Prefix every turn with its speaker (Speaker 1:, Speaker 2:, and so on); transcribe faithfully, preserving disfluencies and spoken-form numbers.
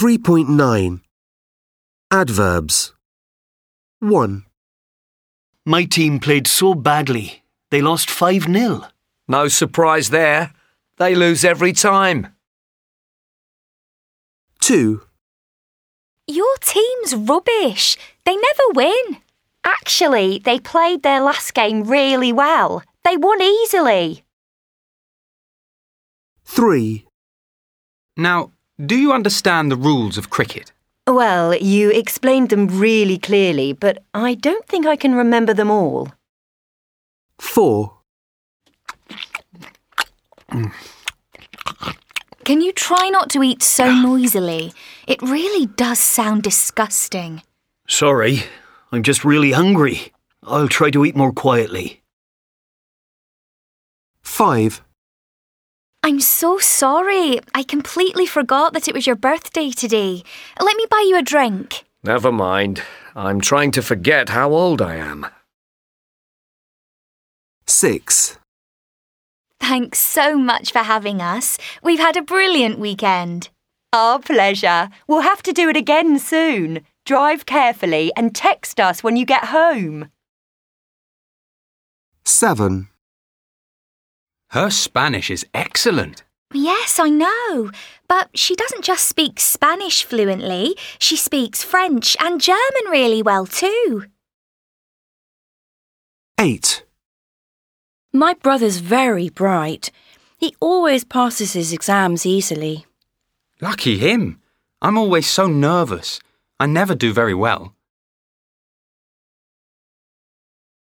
Speaker 1: three point nine. Adverbs. one.
Speaker 2: My team played so badly. They lost five nil.
Speaker 3: No surprise there. They lose every time.
Speaker 1: two.
Speaker 4: Your team's rubbish. They never win. Actually, they played their last game really well. They won easily.
Speaker 1: three.
Speaker 5: Now, do you understand the rules of cricket?
Speaker 6: Well, you explained them really clearly, but I don't think I can remember them all.
Speaker 1: four.
Speaker 4: Can you try not to eat so noisily? It really does sound disgusting.
Speaker 2: Sorry, I'm just really hungry. I'll try to eat more quietly.
Speaker 1: five.
Speaker 4: I'm so sorry. I completely forgot that it was your birthday today. Let me buy you a drink.
Speaker 3: Never mind. I'm trying to forget how old I am.
Speaker 1: six.
Speaker 4: Thanks so much for having us. We've had a brilliant weekend.
Speaker 6: Our pleasure. We'll have to do it again soon. Drive carefully and text us when you get home.
Speaker 1: seven.
Speaker 5: Her Spanish is excellent.
Speaker 4: Yes, I know. But she doesn't just speak Spanish fluently. She speaks French and German really well too.
Speaker 1: eight.
Speaker 7: My brother's very bright. He always passes his exams easily.
Speaker 5: Lucky him. I'm always so nervous. I never do very well.